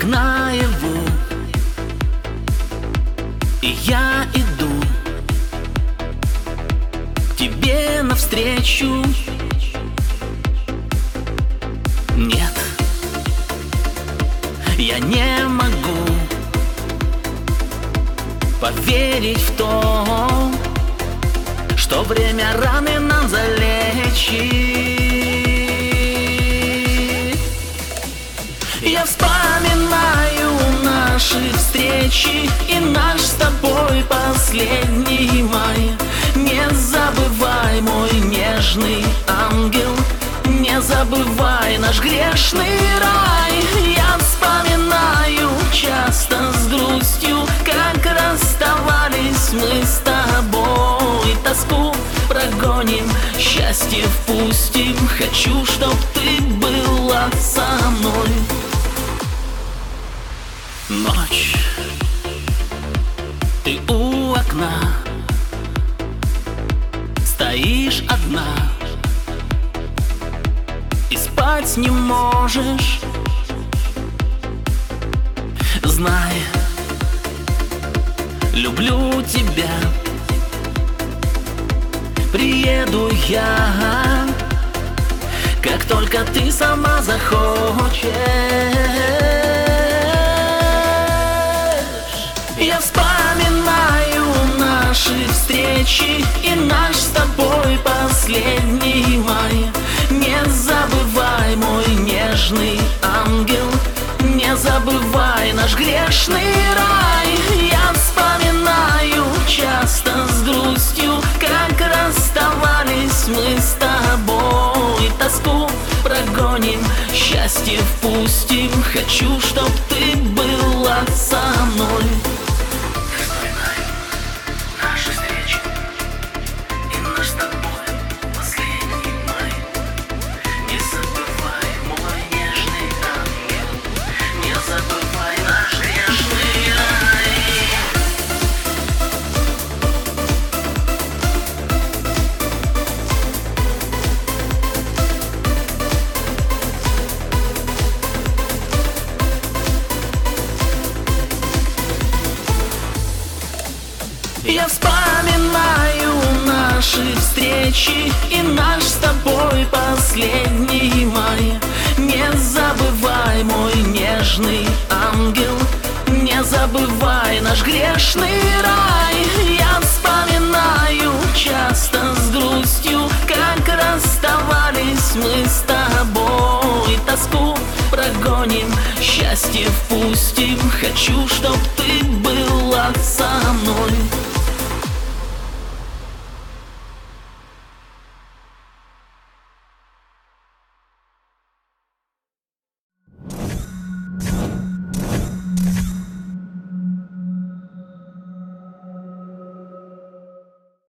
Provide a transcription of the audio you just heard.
наяву, и я иду к тебе навстречу. Нет, я не могу поверить в то, что время раны нам залечит. Я вспоминаю наши встречи и наш с тобой последний май. Не забывай, мой нежный ангел, не забывай наш грешный рай. Я вспоминаю часто с грустью, как расставались мы с тобой. Тоску прогоним, счастье впустим. Хочу, чтоб ты была со мной. Ночь, ты у окна, стоишь одна и спать не можешь. Знай, люблю тебя. Приеду я, как только ты сама захочешь. Я вспоминаю наши встречи и наш с тобой последний май. Не забывай, мой нежный ангел, не забывай наш грешный рай. Я вспоминаю часто с грустью, как расставались мы с тобой. Тоску прогоним, счастье впустим. Хочу, чтоб ты была со мной. Наши встречи и наш с тобой последний май. Не забывай, мой нежный ангел, не забывай наш грешный рай. Я вспоминаю наши встречи и наш с тобой последний май. Не забывай, мой нежный ангел, не забывай наш грешный рай. Я вспоминаю часто с грустью, как расставались мы с тобой. Тоску прогоним, счастье впустим. Хочу, чтоб ты была со мной.